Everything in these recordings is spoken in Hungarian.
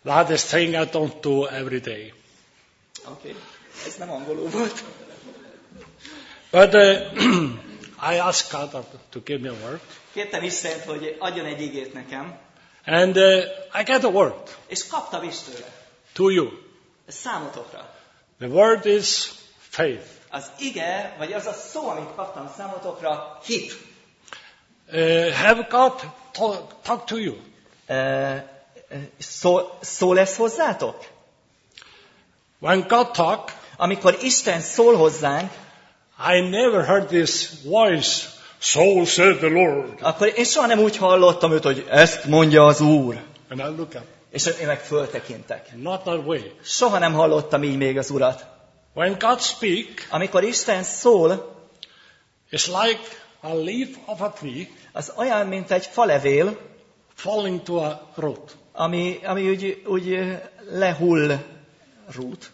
That is thing I don't do every day. Oké, ez nem angolul volt. But I asked God to give me a word. Kértem Istent, hogy adjon egy igét nekem, And I get a word és kaptam is tőle. to you. Ez számotokra. The word is faith. Az ige, vagy az a szó, amit kaptam számotokra, hit. Have God talk to you? Szó lesz hozzátok? When God talk, Amikor Isten szól hozzánk, I never heard this voice, so said the Lord. akkor én soha nem úgy hallottam őt, hogy ezt mondja az Úr. And I look up. És én meg föltekintek. Not that way. Soha nem hallottam így még az Urat. When God speak, Amikor Isten szól, it's like a leaf of a tree az olyan, mint egy falevél, falling to a road. ami úgy lehull rút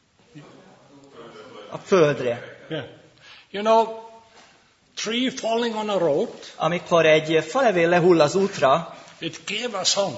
a földre. Yeah. You know, tree falling on a road, Amikor egy falevél lehull az útra, it gave a sound.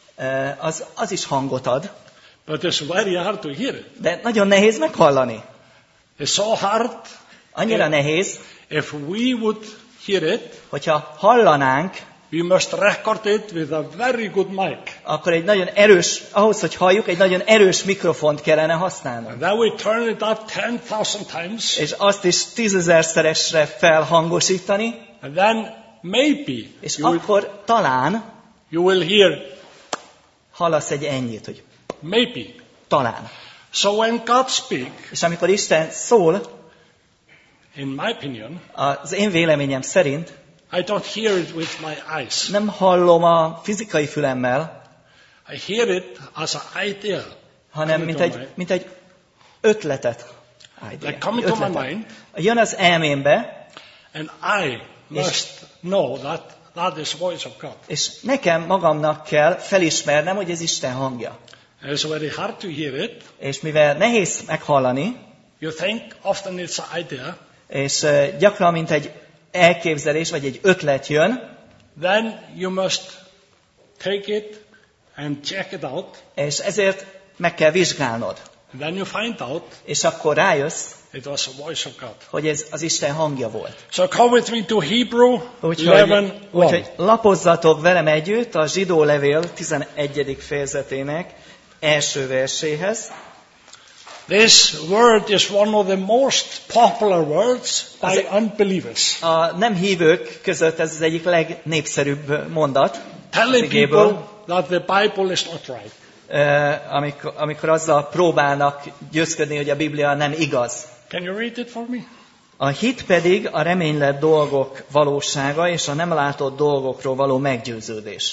az is hangot ad, But it's very hard to hear it. de nagyon nehéz meghallani. It's so hard. Annyira nehéz, If we would hear it, hogyha hallanánk, we must record it with a very good mic. akkor egy nagyon erős, ahhoz, hogy halljuk, egy nagyon erős mikrofont kellene használnunk. And then we turn it up 10,000 times. És azt is 10.000-szeresre felhangosítani, And then maybe és akkor talán you will hear, hallasz egy ennyit, hogy maybe. talán. So when God speak, És amikor Isten szól, in my opinion, az én véleményem szerint I don't hear it with my eyes. nem hallom a fizikai fülemmel, I hear it as an idea. hanem mint egy ötletet. Like coming to my mind, Jön az elmémbe, and I must know that is voice of God. és nekem magamnak kell felismernem, hogy ez Isten hangja. And it's very hard to hear it. És mivel nehéz meghallani, You think often it's an idea. és gyakran mint egy elképzelés, vagy egy ötlet jön, Then you must take it and check it out. és ezért meg kell vizsgálnod. And then you find out És akkor rájössz, it was a voice of God. hogy ez az Isten hangja volt. So come with me to Hebrew Úgyhogy 11:1. lapozzatok velem együtt a Zsidó levél 11. fejezetének első verséhez. This word is one of the most popular words by unbelievers. A nem hívők között ez az egyik legnépszerűbb mondat. Telling az igéből, people that the Bible is not right. amikor azzal próbálnak győzködni, hogy a Biblia nem igaz. Can you read it for me? A hit pedig a reménylett dolgok valósága és a nem látott dolgokról való meggyőződés.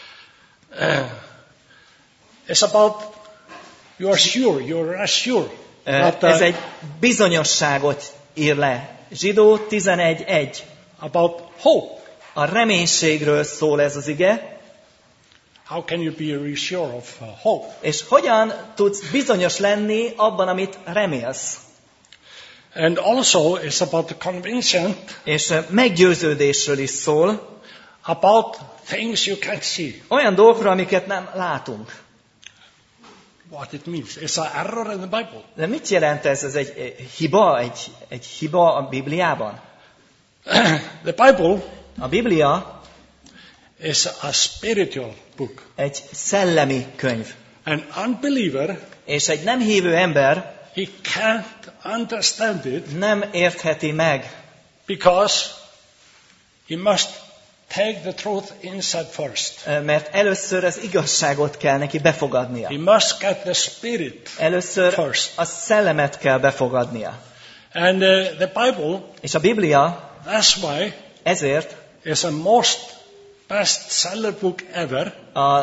It's about you are sure, you are sure. Ez egy bizonyosságot ír le. Zsidó 11:1. About hope. A reménységről szól ez az ige. How can you be really sure of hope? És hogyan tudsz bizonyos lenni abban, amit remélsz? And also it's about the conviction És meggyőződésről is szól. about things you can't see. Olyan dolgokról, amiket nem látunk. What it means. It's an error in the Bible. De mit jelent ez? Ez egy hiba? Egy hiba a Bibliában? The Bible A Biblia is a spiritual book. egy szellemi könyv. An unbeliever, És egy nem hívő ember he can't understand it nem értheti meg, because he must take the truth inside first. mert először az igazságot kell neki befogadnia. He must get the spirit Először first. a szellemet kell befogadnia. And the Bible, És a Biblia that's why, ezért is a most best-seller book ever. a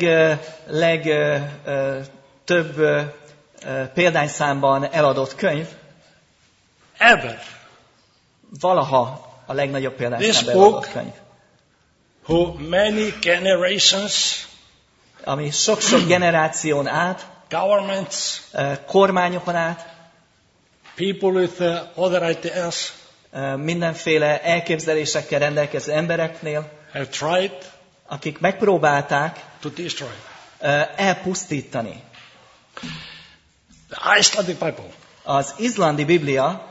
több példányszámban eladott könyv, Ever. valaha a legnagyobb példányszámban This eladott book- könyv. Who many generations, Ami sok-sok generáción át, governments, kormányokon át, people with other ideas mindenféle elképzelésekkel rendelkező embereknél, have tried akik megpróbálták to destroy. elpusztítani. The Icelandic Bible, Az izlandi Biblia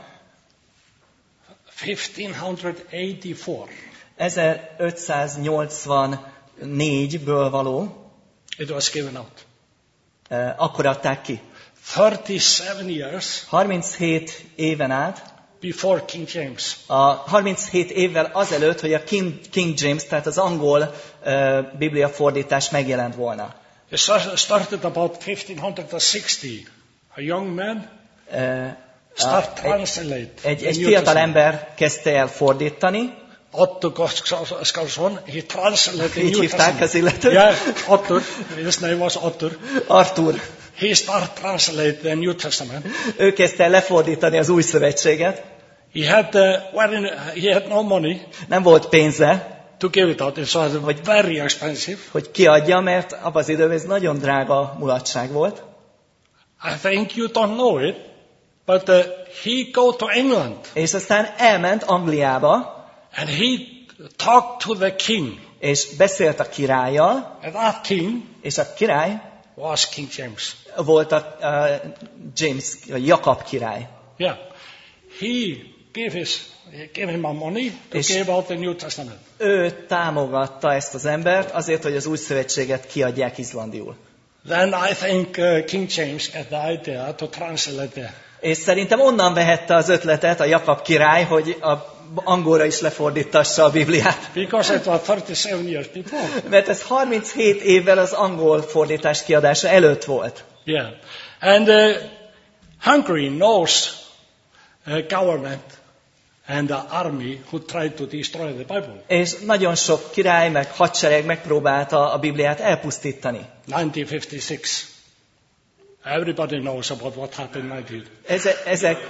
1584-ből való, it was given out. akkor adták ki. 37 years 37 éven át, before King James. a 37 évvel azelőtt, hogy a King James, tehát az angol Biblia fordítás megjelent volna. It started about 1560. A young man start translate. Egy fiatal ember kezdte el fordítani, Otto Gottskálksson, he translated the így New hívták Testament. az illetőt. Yeah, Otto, his name was Otto. Arthur. He started translate the New Testament. Ő kezdte el lefordítani az új szövetséget. He had no money Nem volt pénze, to give it out. It was very expensive. hogy kiadja, mert abban az időben ez nagyon drága mulatság volt. I think you don't know it, but he go to England És aztán elment Angliába, and he talked to the king. és beszélt a királlyal, And that king és a király was King James. volt a James, a Jakab király. Yeah. He gave him a money to És- give out the New Testament. Ő támogatta ezt az embert azért, hogy az új szövetséget kiadják izlandiul. Then I think King James got the idea to translate it. És szerintem onnan vehette az ötletet a Jakab király, hogy a angolra is lefordítassa a Bibliát. Because it was 37 years before. Mert ez 37 évvel az angol fordítás kiadása előtt volt. Yeah. And Hungary knows government and the army who tried to destroy the Bible. És nagyon sok király meg hadsereg megpróbálta a Bibliát elpusztítani. 1956. Everybody knows about what happened in 19.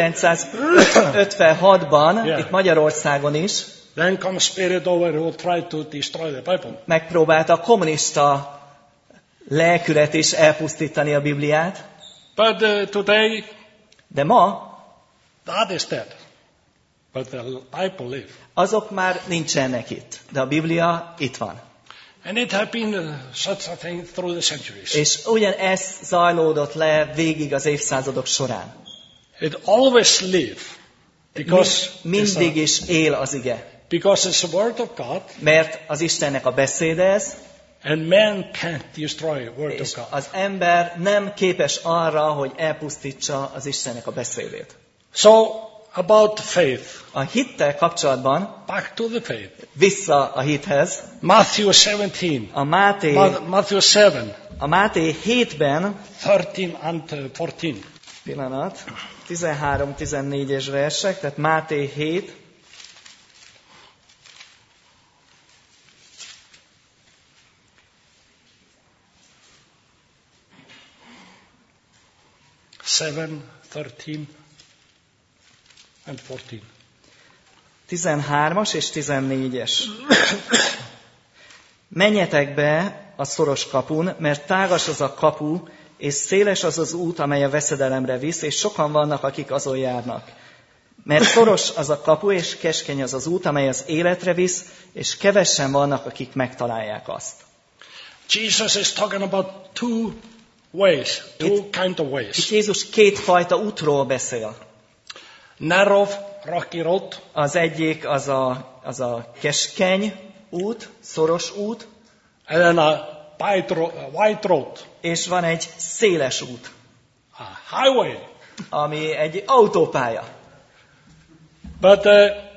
1956-ban, Yeah. itt Magyarországon is, Then comes Spirit over who tried to destroy the Bible. megpróbálta a kommunista lelkület is elpusztítani a Bibliát, But today, de ma that is dead. But the Bible lives. azok már nincsenek itt, de a Biblia itt van. And it has been such a thing through the centuries. És ugyanez zajlódott le végig az évszázadok során. It always lives because, Mindig is él az ige. because it's the word of God, Mert az Istennek a beszéde ez, and man can't destroy the word és of God. az ember nem képes arra, hogy elpusztítsa az Istennek a beszédét. So, about faith. A hittel kapcsolatban, Back to the faith. vissza a hithez, Matthew 17. a Máté, Matthew 7. a Máté 7-ben, 13 and 14. pillanat, 13-14-es versek, tehát Máté 7, 7, 13 and 14. 13-as és 14-es. Menjetek be a szoros kapun, mert tágas az a kapu, és széles az az út, amely a veszedelemre visz, és sokan vannak, akik azon járnak. Mert szoros az a kapu, és keskeny az az út, amely az életre visz, és kevesen vannak, akik megtalálják azt. Jesus is talking about two ways, two kind of Itt ways. Jézus kétfajta útról beszél. Narrow, rocky road, Az egyik az a keskeny út, szoros út, and then a wide road, és van egy széles út, a highway. ami egy autópálya. But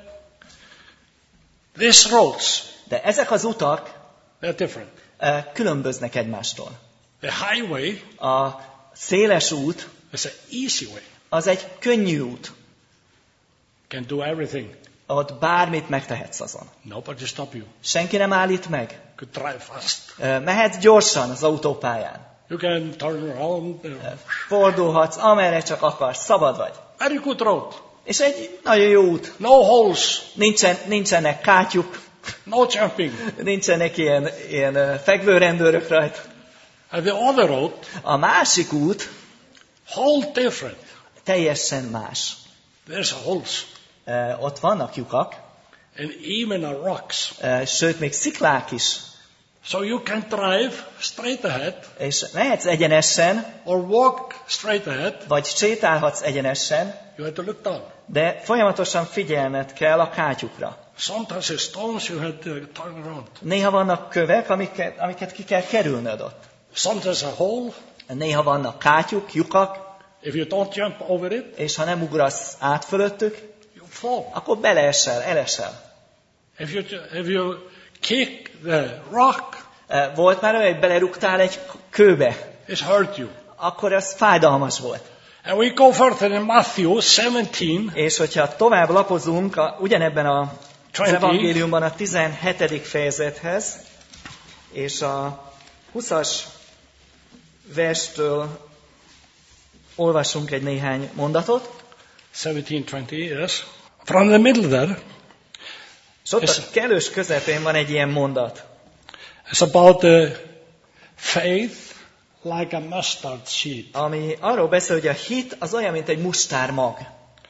these roads, De ezek az utak they're different. Különböznek egymástól. The highway A széles út is an easy way. az egy könnyű út. Can do everything. Ott bármit megtehetsz azon. Nobody stop you. Senki nem állít meg. Could drive fast. Mehetsz gyorsan az autópályán. You can turn around. Fordulhatsz, amerre csak akarsz. Szabad vagy. Very good road. És egy nagyon jó út. No holes. Nincsenek kátyuk, No jumping. nincsenek ilyen fekvőrendőrök rajta. And the other road, A másik út whole different. teljesen más. There's holes. Ott vannak lyukak, And even the rocks. sőt, még sziklák is. So you can drive straight ahead, és mehetsz egyenesen, or walk straight ahead. vagy sétálhatsz egyenesen, You have to look down. de folyamatosan figyelned kell a kátyukra. Sometimes there's stones you have to turn around. Néha vannak kövek, amiket ki kell kerülnöd ott. Sometimes a hole. Néha vannak kátyuk, lyukak, If you don't jump over it, és ha nem ugrasz át fölöttük, you fall. akkor beleesel, elesel. If you kick the rock, Volt már olyan, hogy belerúgtál egy kőbe, it hurt you. akkor ez fájdalmas volt. And we go further in Matthew 17. És hogyha tovább lapozunk ugyanebben az 20. evangéliumban a 17. fejezethez, és a 20-as verstől olvasunk egy néhány mondatot. 17:20, yes. From the middle there, És ott a kellős közepén van egy ilyen mondat. it's about the faith like a mustard seed. Ami arról beszél, hogy a hit az olyan, mint egy mustármag.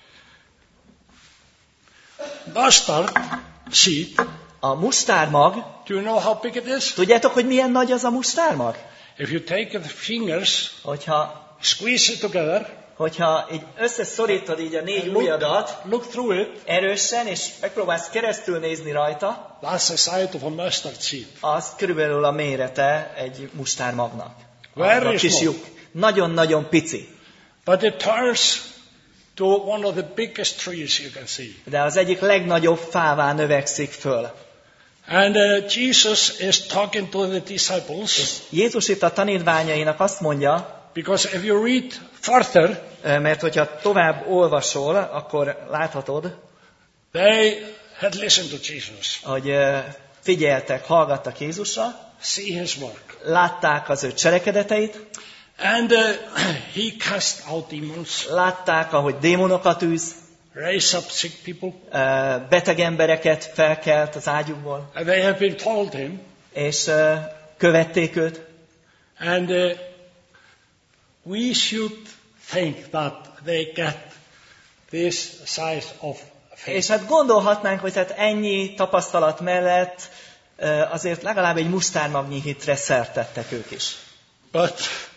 Mustard seed. A mustármag, Do you know how big it is? tudjátok, hogy milyen nagy az a mustármag? If you take the fingers, Hogyha squeeze it together, így összeszorítod így a 4 ujjadat look through it, erősen, és megpróbálsz keresztül nézni rajta, that's the size of a mustard seed. az körülbelül a mérete egy mustármagnak. Very A kis small. lyuk. Nagyon-nagyon pici. But it turns to one of the biggest trees you can see. De az egyik legnagyobb fává növekszik föl. And Jesus is talking to the disciples, Jézus itt a tanítványainak azt mondja, because if you read further, mert hogyha tovább olvasol, akkor láthatod, they had listened to Jesus, hogy figyeltek, hallgattak Jézusra, see his work. látták az ő cselekedeteit, And he cast out demons, látták, ahogy démonokat űz, raised up sick people, beteg embereket felkelt az ágyukból, and they have been told him. és követték őt. And we should think that they get this size of faith. És hát gondolhatnánk, hogy hát ennyi tapasztalat mellett azért legalább egy mustármagnyi hitre szert tettek ők is. But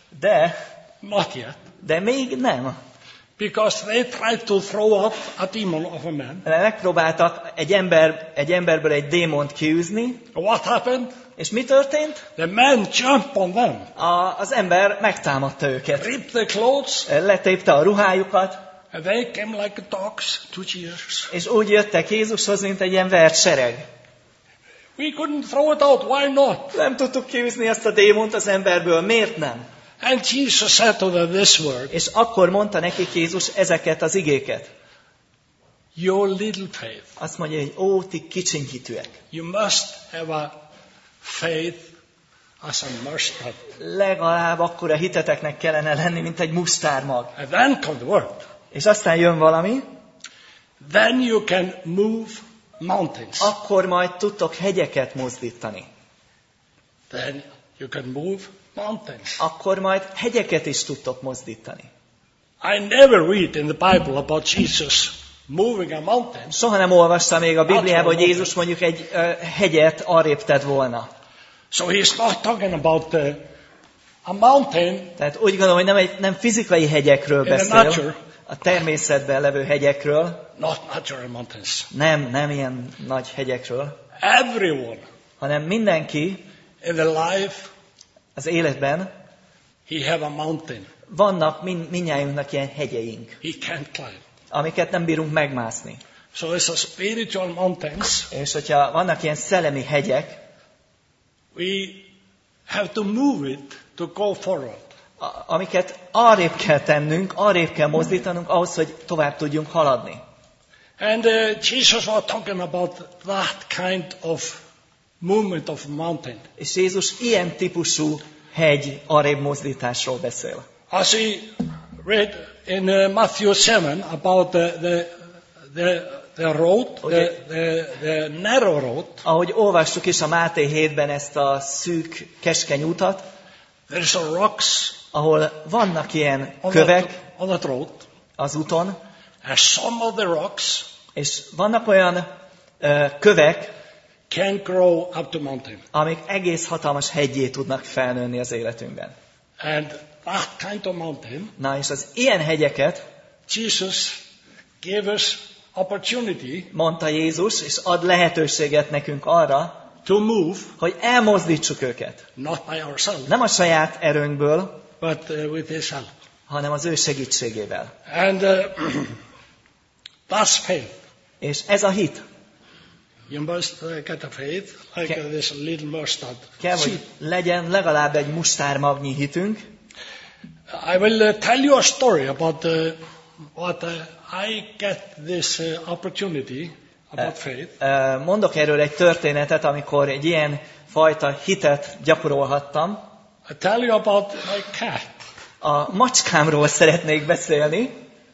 not yet. De még nem. Because they tried to throw out a demon of a man. Megpróbáltak egy emberből egy démont kiűzni, What happened? és mi történt? The man jumped on them, Az ember megtámadta őket. ripped their clothes, Letépte a ruhájukat, and they came like dogs to Jesus. és úgy jöttek Jézushoz, mint egy ilyen vert sereg. We couldn't throw it out. Why not? Nem tudtuk kiűzni ezt a démont az emberből. Miért nem? And Jesus said to them this word, És akkor mondta nekik Jézus ezeket az igéket. your little faith. Azt mondja, hogy ó, ti kicsinyhitűek. You must have a faith as a mustard. Legalább akkora hiteteknek kellene lenni, mint egy mustármag. And then come the word. És aztán jön valami, Then you can move mountains. akkor majd tudtok hegyeket mozdítani. Then you can move mountains. Akkor majd hegyeket is tudtok mozdítani. I never read in the Bible about Jesus moving a mountain. Soha nem olvastam még a Bibliában, hogy Jézus mondjuk egy hegyet arrébb tett volna. So he's not talking about a mountain Tehát úgy gondolom, hogy nem fizikai hegyekről in the beszél, nature, a természetben levő hegyekről, not natural mountains. nem ilyen nagy hegyekről, Everyone hanem mindenki in the life, az életben he have a mountain vannak mindnyájunknak ilyen hegyeink, he can't climb. amiket nem bírunk megmászni. So it's a spiritual mountains. És hogyha vannak ilyen szellemi hegyek, We have to move it to go forward. amiket arrébb kell tennünk, arrébb kell mozdítanunk ahhoz, hogy tovább tudjunk haladni. And Jesus was talking about that kind of movement of mountain. És Jézus ilyen típusú hegy arrébb mozdításról beszél. As we read in Matthew 7 about the road, the narrow road, Ahogy olvastuk is a Máté 7-ben ezt a szűk, keskeny utat, there's a rocks ahol vannak ilyen kövek on that road, az úton, and some of the rocks és vannak olyan kövek, can grow up to mountain. amik egész hatalmas heggyé tudnak felnőni az életünkben. And that kind of mountain, Na és az ilyen hegyeket, Jesus gave us opportunity mondta Jézus, és ad lehetőséget nekünk arra, to move, hogy elmozdítsuk őket. not by ourselves, Nem a saját erőnkből, but with His help. hanem az ő segítségével. And that's faith. És ez a hit. You must get a faith like this little mustard Kell, hogy seed. legyen legalább egy mustármagnyi hitünk. I will tell you a story about what I get this opportunity about faith. Mondok erről egy történetet, amikor egy ilyen fajta hitet gyakorolhattam. I tell you about my cat. A macskámról szeretnék beszélni.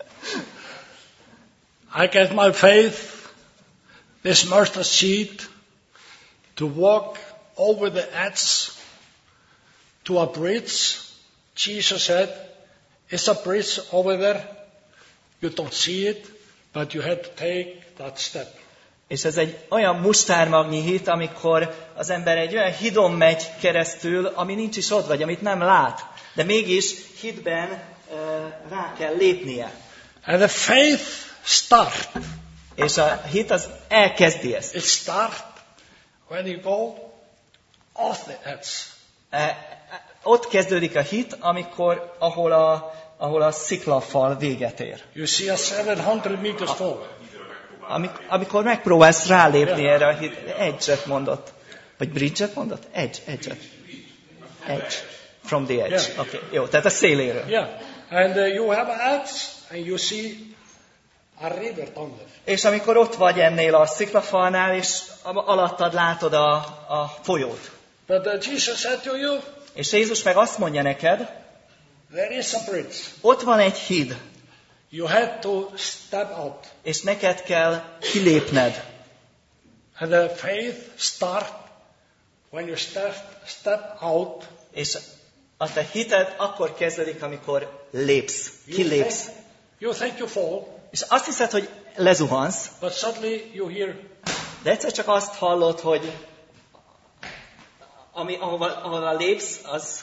I get my faith, this mustard seed, to walk over the edge to a bridge. Jesus said, "It's a bridge over there. You don't see it, but you have to take that step." És ez egy olyan mustármagnyi hit, amikor az ember egy olyan hidon megy keresztül, ami nincs is ott, vagy amit nem lát. De mégis hitben rá kell lépnie. And the faith start. És a hit az elkezdi ezt. It start when you go off the edge. Ott kezdődik a hit, ahol a sziklafal véget ér. You see a 700 meters forward. Amikor megpróbálsz rálépni erre a hit, edge-et mondott. Vagy bridge-et mondott? Edge-et. Edge. From the edge. Yeah. Okay. Jó, tehát a széléről. Yeah. And you have an edge and you see a river down there. És amikor ott vagy ennél a sziklafalnál, és alattad látod a folyót. But Jesus said to you, És Jézus meg azt mondja neked, there is a bridge. ott van egy híd, You have to step out. és neked kell kilépned. And the faith start when you step out. És a te hited akkor kezdődik, amikor lépsz, kilépsz. You think you fall, És azt hiszed, hogy lezuhansz, but suddenly you hear, de egyszer csak azt hallod, hogy ahova lépsz, az...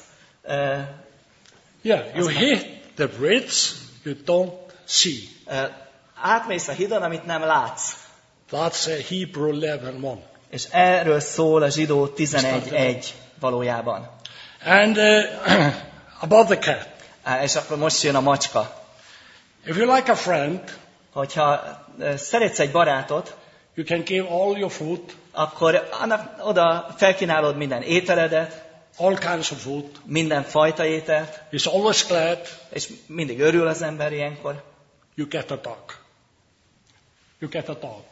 you hit the bridge you don't see. Átmész a hídon, amit nem látsz. That's Hebrew 11:1. És erről szól a Zsidó 11:1 valójában. And about the cat. És akkor most jön a macska. If you like a friend, Hogyha szeretsz egy barátot, you can give all your food, akkor oda felkínálod minden ételedet, all kinds of food. minden fajta ételt, He's always glad. és mindig örül az ember ilyenkor. You get a dog. You get a dog.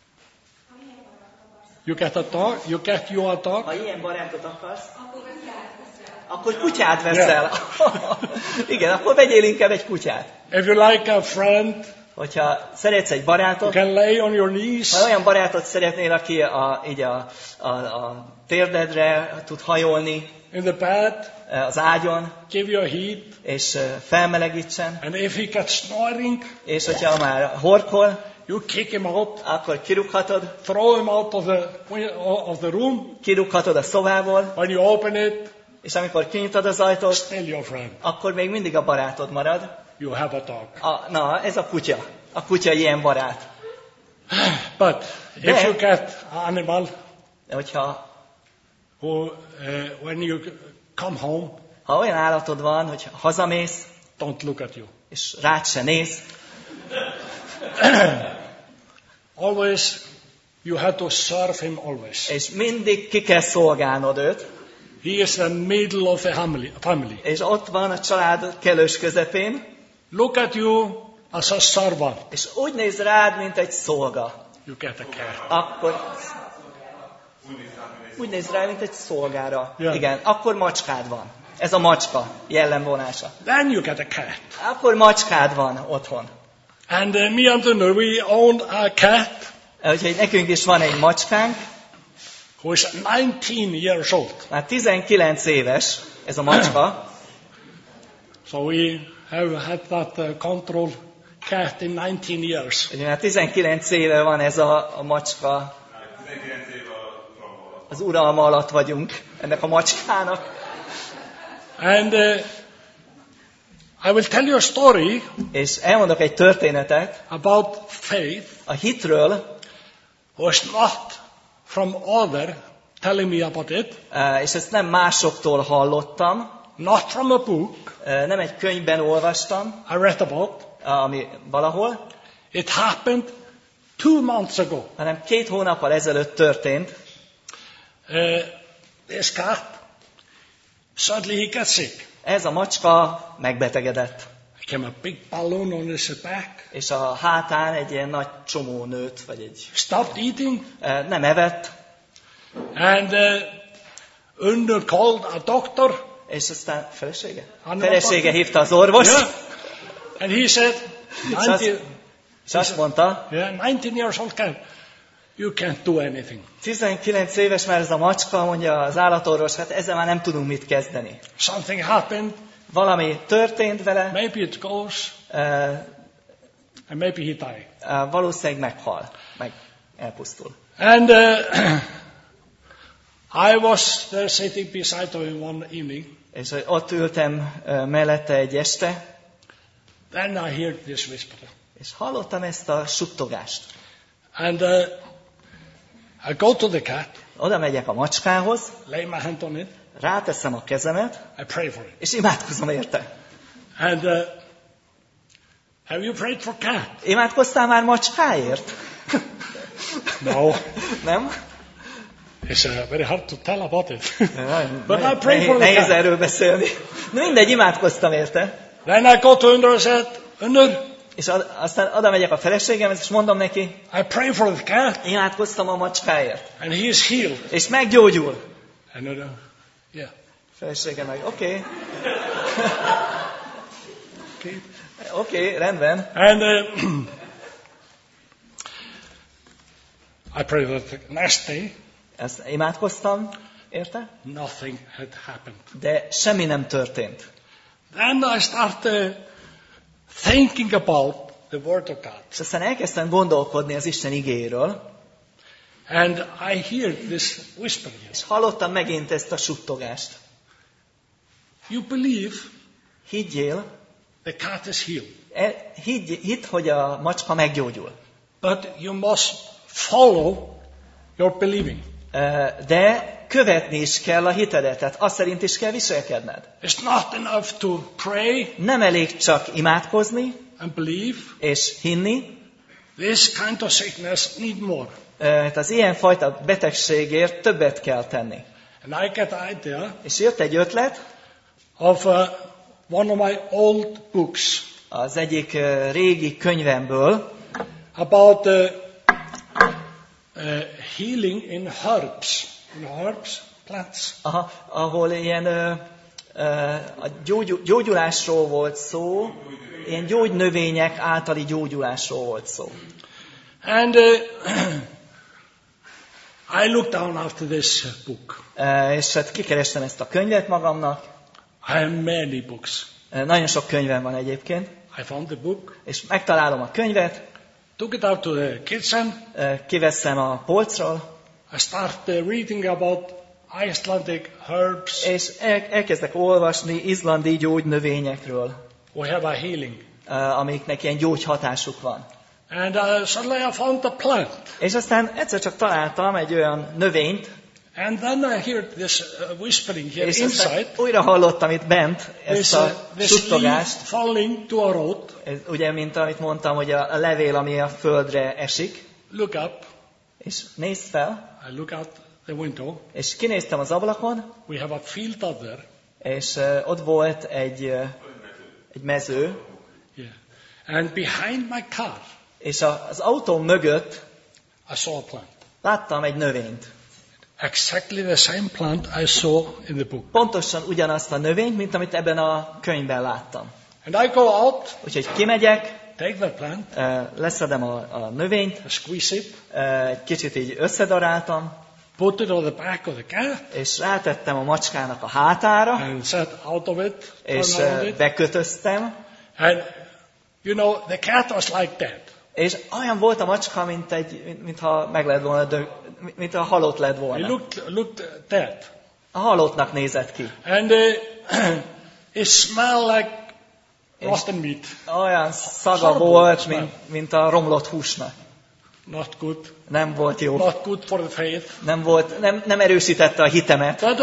You get a dog. You get you a dog. Ha ilyen barátot akarsz, akkor kutyát veszel. Igen, akkor vegyél inkább egy kutyát. If you like a friend, Hogyha szeretsz egy you barátot, can lay on your knees. ha olyan barátot szeretnél, aki így a térdedre tud hajolni In the bed, az ágyon, give you a heat, és felmelegítsen, and if he gets snoring, és hogyha már horkol, you kick him out, akkor kirúghatod, throw him out of the room. kirúghatod a szobából, When you open it, és amikor kinyitod az ajtót, still your friend. akkor még mindig a barátod marad. You have a dog. Na, ez a kutya. A kutya ilyen barát. But if you get an animal De hogyha who, when you come home, ha olyan állatod van, hogy hazamész, don't look at you. és rád se néz, Always, you have to serve him always. és mindig ki kell szolgálnod őt, He is the middle of the family. és ott van a család kellős közepén, Look at you as a servant. és úgy néz rád, mint egy szolga. You get a cat. Akkor úgy néz rá, mint egy szolgára. Yeah. Igen, akkor macskád van. Ez a macska jellemvonása. Then you get a cat. Akkor macskád van otthon. And me and Tunu, we own a cat Úgyhogy nekünk is van egy macskánk, who is 19 years old. már 19 éves ez a macska, So we have had that control cat in 19 years. ugye már 19 éve van ez a macska, 19 év a Az uralma alatt vagyunk ennek a macskának. And I will tell you a story És elmondok egy történetet about faith. a hitről, Was not from other telling me about it, és ezt nem másoktól hallottam, not from a book nem egy könyvben olvastam, I read about. ami valahol, It happened 2 months ago. hanem 2 hónappal ezelőtt történt. This cat, suddenly he gets sick. Ez a macska megbetegedett, Came a big balloon on his back. és a hátán egy ilyen nagy csomó nőtt, vagy egy Stopped eating. nem evett, And Unnur called a doctor. és aztán felesége? Anna Felesége doctor. hívta az orvost, Yeah. And he said, és azt mondta, 19 years old cat, you can't do anything. 19 éves már ez a macska, mondja az állatorvos, hát ezzel már nem tudunk mit kezdeni. Something happened. Valami történt vele, Maybe it goes, and maybe he died. valószínűleg meghal, meg elpusztul. And I was there sitting beside him one evening. És ott ültem mellette egy este, Then I heard this whisper. és hallottam ezt a suttogást. And I go to the cat, Oda megyek a macskához, lay my hand on it, ráteszem a kezemet, I pray for it. és imádkozom érte. And have you prayed for cat? Imádkoztál már macskáért? No. Nem? It's very hard to tell about it. But I pray Nehéz, for the nehéz cat. erről beszélni. Na mindegy, imádkoztam érte. Then I go to Unnur and said, Unnur, És aztán oda megyek a feleségemhez, és mondom neki, I pray for the cat, imádkoztam a macskáért. and he is healed. És meggyógyul. And Unnur, yeah. Feleségem meg, oké, Okay. rendben. And I prayed that the next day, Ezt imádkoztam, érte? nothing had happened. De semmi nem történt. Then I started thinking about the Word of God. És aztán elkezdtem gondolkodni az Isten igéről, And I hear this whisper here. és hallottam megint ezt a suttogást. You believe Higgyél, the cat is healed, hidd, hogy a macska meggyógyul. but you must follow your believing. De követni is kell a hitedet, tehát azt szerint is kell viselkedned. It's not enough to pray Nem elég csak imádkozni and believe. és hinni, This kind of sickness need more. tehát az ilyenfajta betegségért többet kell tenni. And I get the idea És jött egy ötlet, of one of my old books az egyik régi könyvemből, about healing in herbs. In herbs, plants. ahol ilyen a gyógyulásról volt szó, ilyen gyógynövények általi gyógyulásról volt szó. And I looked down after this book. És hát kikerestem ezt a könyvet magamnak. I have many books. Nagyon sok könyvem van egyébként. I found the book, És megtalálom a könyvet, took it out to the kitchen. kiveszem a polcról, I started reading about Icelandic herbs és elkezdek olvasni izlandi gyógynövényekről, who have a healing. amiknek ilyen gyógyhatásuk van. And suddenly I found a plant. És aztán egyszer csak találtam egy olyan növényt, And then I heard this whispering here és aztán inside. újra hallottam itt bent ezt a This suttogást, leaf falling to a road. ez, ugye, mint amit mondtam, hogy a levél, ami a földre esik, Look up. és nézd fel, I look out the window. és kinéztem az ablakon, We have a field out there. és ott volt egy mező, Yeah. And behind my car, és az autó mögött I saw a plant. láttam egy növényt. Exactly the same plant I saw in the book. Pontosan ugyanazt a növényt, mint amit ebben a könyvben láttam. And I go out, Úgyhogy kimegyek, take the plant, leszedem a növényt, squeeze it, egy kicsit így összedaráltam, put it on the back of the car, és rátettem a macskának a hátára, and set out of it, és turn around it. bekötöztem, And, you know, the cat was like that. És olyan volt a macska, mintha meg lett volna, mintha halott lett He volna. looked dead. A halottnak nézett ki. And it smelled like rotten meat. Olyan szaga volt, mint a romlott húsnak. Not good. Nem volt jó. Not good for the faith. Nem erősítette a hitemet. But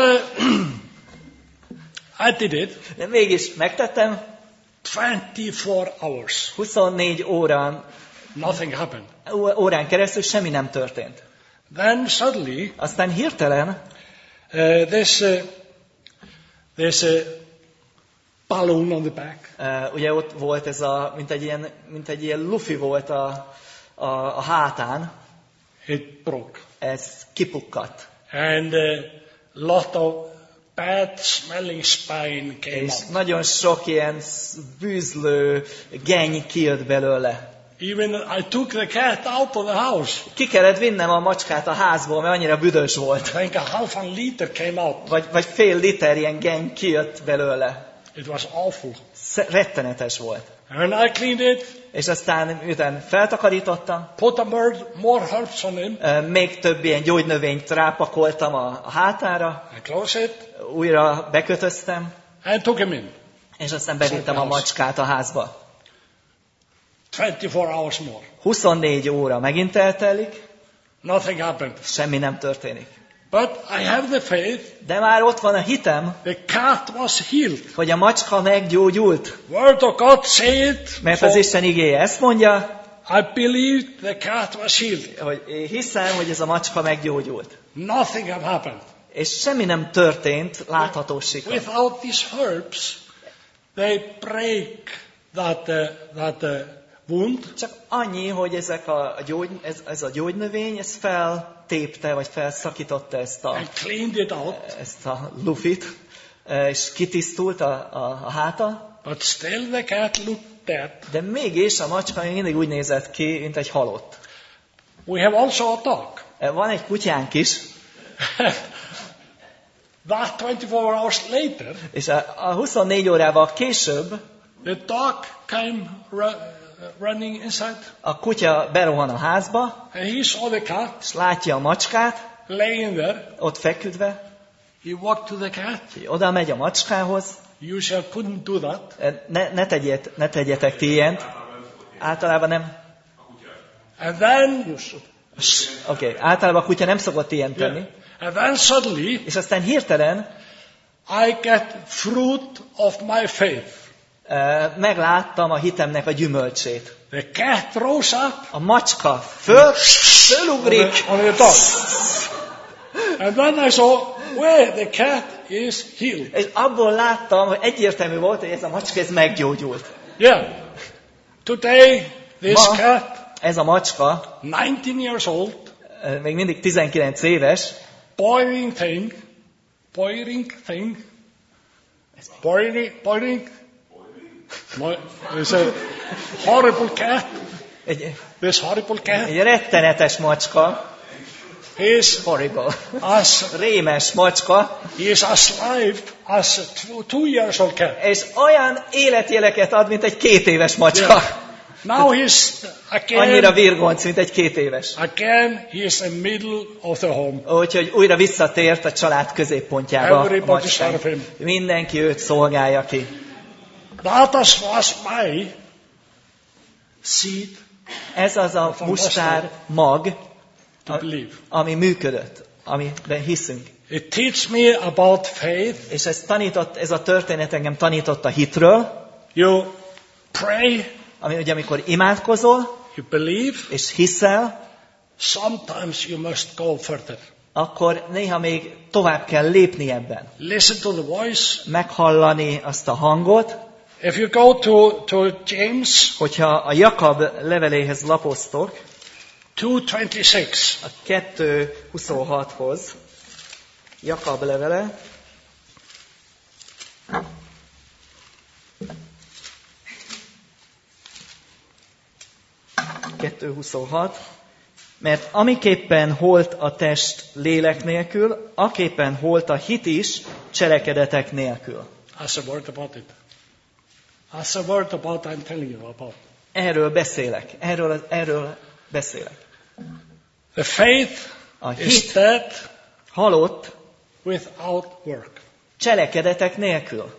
I did it. De mégis megtettem. 24 hours. 24 Nothing happened. órán keresztül semmi nem történt. Then suddenly, Aztán hirtelen there's a balloon on the back. Ugye ott volt ez mint egy ilyen lufi volt a hátán. It broke. Ez kipukkadt. And a lot of bad smelling spine came És out. nagyon sok ilyen bűzlő geny kijött belőle. Even I took the cat out of the house. Ki kellett vinnem a macskát a házból, mert annyira büdös volt. I think a half a liter came out. Vagy fél liter ilyen geny kijött belőle. It was awful. Rettenetes volt. And I cleaned it, És aztán miután feltakarítottam, put more herbs on him, még több ilyen gyógynövényt rápakoltam a hátára, I closed it, újra bekötöztem, and took him in. és aztán bevittem a macskát a házba. 24 hours more. 24 óra megint eltelik, Nothing happened. semmi nem történik. But I have the faith. De már ott van a hitem, The cat was healed. hogy a macska meggyógyult. Word of God said, Mert az Isten igéje ezt mondja, I believe the cat was healed. hogy én hiszem, hogy ez a macska meggyógyult. Nothing had happened. És semmi nem történt látható sikra. Without these herbs, they break that wound. Csak annyi, hogy ez a gyógynövény, ez feltépte, vagy felszakította And cleaned it out. ezt a lufit, és kitisztult a háta, But still the cat looked dead. de mégis a macska még mindig úgy nézett ki, mint egy halott. We have also a dog. Van egy kutyánk is, That 24 hours later, és a 24 órával később the dog came running inside, a kutya berohan a házba, and he saw the cat és látja a macskát, laying there. ott feküdve, He walked to the cat. oda megy a macskához, You shall couldn't do that. ne tegyetek ti ilyent, általában nem. And then, Általában a kutya nem szokott ilyen tenni. and then suddenly, És aztán hirtelen I get fruit of my faith. megláttam a hitemnek a gyümölcsét. The cat rose up A macska fölugrik, on the dog. And then I saw where the cat is healed. és abból láttam, hogy egyértelmű volt, hogy ez a macska ez meggyógyult. Yeah. Today, this cat, Ez a macska, 19 years old, még mindig 19 éves, boring thing. No, it's a horrible cat. This horrible cat egy rettenetes macska, is horrible, as rémes macska, he is as live as a 2 years old cat. és olyan életjeleket ad, mint egy 2 éves macska. Now he's Annyira again, virgonc, mint egy 2 éves. he is in middle of the home. Úgyhogy újra visszatért a család középpontjába. Everybody serve him. Mindenki őt szolgálja ki. That was my seed Ez az a mustár mag, to believe. ami működött, amiben hiszünk. It teaches me about faith. És ez a történet engem tanított a hitről, You pray, ami ugye amikor imádkozol, you believe, és hiszel, sometimes you must go further. akkor néha még tovább kell lépni ebben. Listen to the voice. Meghallani azt a hangot. If you go to James Hogyha a Jakab leveléhez lapoztok, 2:26, a 2:26-hoz, Jakab levele, mert amiképpen holt a test lélek nélkül, aképpen holt a hit is cselekedetek nélkül. that's a word about it. That's a word about I'm telling you about. Erről beszélek. Erről beszélek. The faith A is hit dead halott without work. cselekedetek nélkül.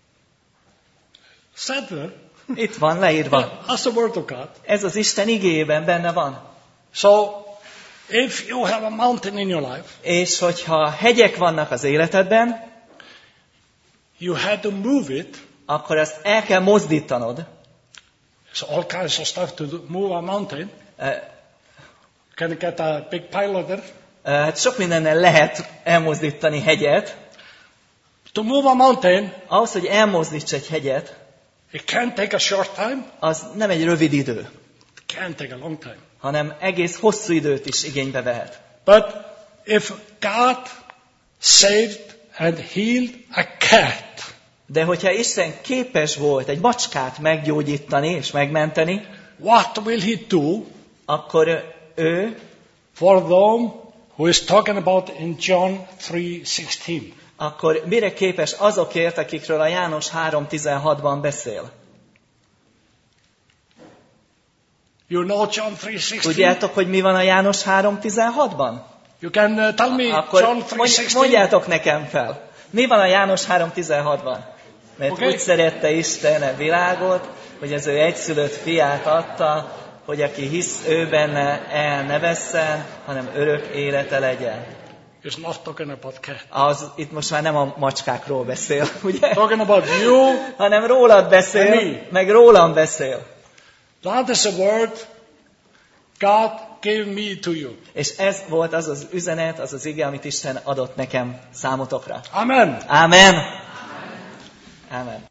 Said there. Itt van leírva. That's the word of God. Ez az Isten igéjében benne van. So, if you have a mountain in your life, És hogyha hegyek vannak az életedben, you had to move it. akkor ezt el kell mozdítanod. So all kinds of stuff to move a mountain. Can you get a big pile there? Hát sok mindennel lehet elmozdítani hegyet. To move a mountain, Ahhoz, hogy elmozdíts egy hegyet, it can't take a short time. az nem egy rövid idő, It can't take a long time. hanem egész hosszú időt is igénybe vehet. But if God saved and healed a cat, De hogyha Isten képes volt egy macskát meggyógyítani és megmenteni, what will he do akkor ő, for them who is talking about in John 3:16? akkor mire képes azokért, akikről a János 3:16-ban beszél? You know John 3:16? Tudjátok, hogy mi van a János 3:16-ban? You can tell me Akkor John 3:16? mondjátok nekem fel. Mi van a János 3:16-ban? Mert Okay. úgy szerette Isten a világot, hogy az ő egyszülött fiát adta, hogy aki hisz ő benne, el ne vesszen, hanem örök élete legyen. It's not talking about cat. Itt most már nem a macskákról beszél, ugye? Talking about you. Hanem rólad beszél, Me. meg rólam beszél. That is a word God gave me to you. És ez volt az az üzenet, az az ige, amit Isten adott nekem számotokra. Amen. Amen. Amen.